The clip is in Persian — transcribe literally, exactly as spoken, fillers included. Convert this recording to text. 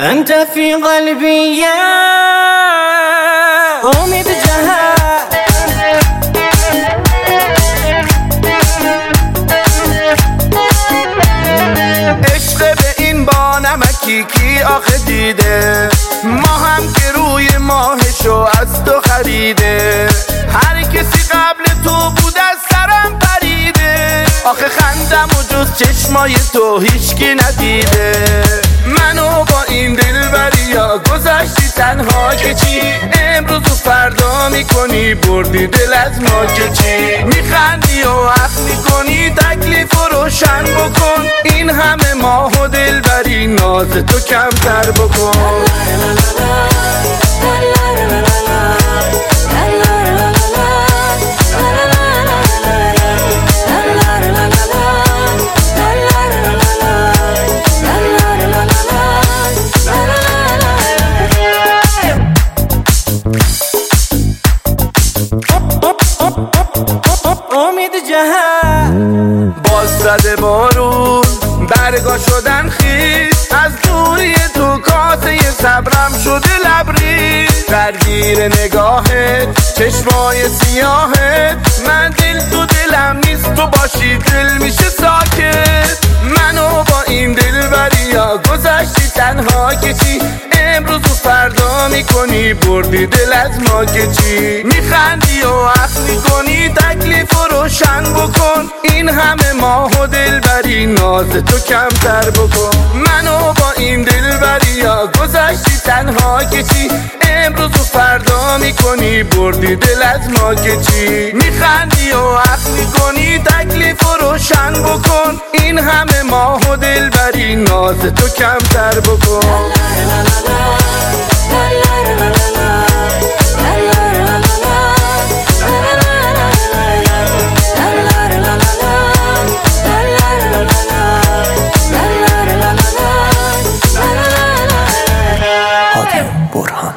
انت في قلبي يا امید جهان. عشق به این با نمکی کی آخه دیده، ما هم که روی ماهشو از تو خریده. هر کسی قبل تو بود از سرم پریده، آخه خندم و جز چشمای تو هیچکی ندیده. منو با این دلبریا گذاشتی تنها که چی، امروز و فردا میکنی بردی دل از ما که چی. میخندی و عقل میکنی تکلیف و روشن بکن، این همه ماه و دلبری ناز تو کمتر بکن. امید جهان. باز زده بارون برگا شدن خیز، از دوری تو کاسه صبرم شده لبریز. درگیر نگاهت چشمای سیاهت، من دل تو دلم نیست تو باشی دل میشه ساکت. منو با این دلبریا گذاشتی تنها که چی، امروز و فردا میکنی بردی دل از ما که چی. میخندی و عقل میکنی تکلیف و روشن بکن، این همه ماه و دلبری ناز تو کمتر بکن. منو با این دلبریا گذاشتی تنها که چی، امروز و فردا میکنی بردی دل از ما که چی. میخندی و عقل میکنی تکلیف و روشن بکن، این همه ماه و دلبری ناز تو کمتر بکن. حاتم برهان.